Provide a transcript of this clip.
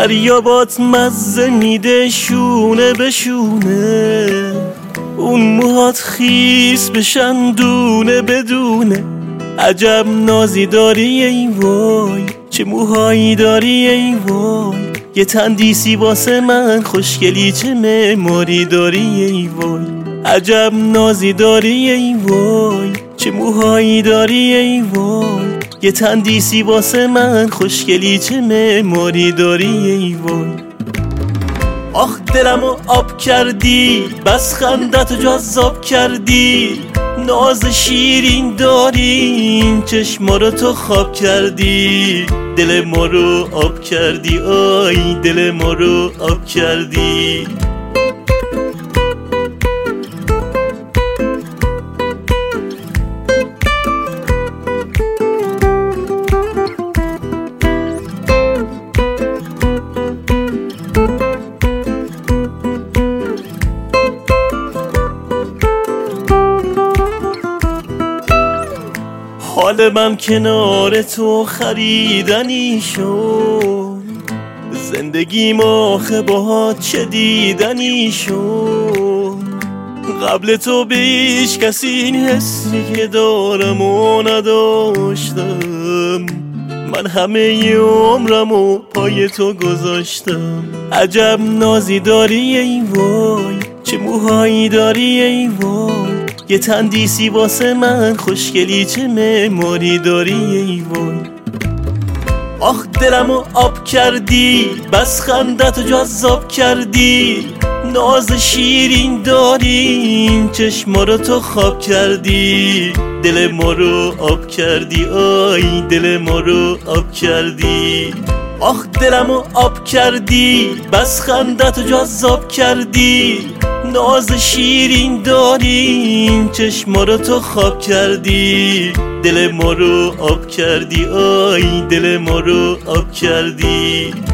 دریا بات مزه میده شونه به شونه، اون موهات خیس بشن دونه بدونه. عجب نازی داری ای وای، چه موهایی داری ای وای، یه تندیسی واسه من خوشگلی، چه معماری داری ای وای. عجب نازی داری ای وای، چه موهایی داری ای وای، یه تندیسی واسه من خوشگلی، چه معماری داری ای وای. آخ دلمو آب کردی، بس خندتو جذاب کردی، ناز شیرین داری، چشما رو تو خواب کردی، دل ما رو آب کردی، آی دل ما رو آب کردی. حال من کنار تو خریدنی شد، زندگیم آخه باهات چه دیدنی شد. قبل تو به هیچ کسی این حسی که دارم و نداشتم، من همه عمرمو پای تو گذاشتم. عجب نازی داری ای وای، چه موهایی داری ای وای، یه تندیسی واسه من خوشگلی، چه معماری داری ای وای. آخ دلمو آب کردی، بس خندتو جذاب کردی، ناز شیرین داری، چشما رو تو خواب کردی، دل ما رو آب کردی، آی دل ما رو آب کردی. آخ دلمو آب کردی، بس خندتو جذاب کردی، ناز شیرین داری، چشما رو تو خواب کردی، دل ما رو آب کردی، آی دل ما رو آب کردی.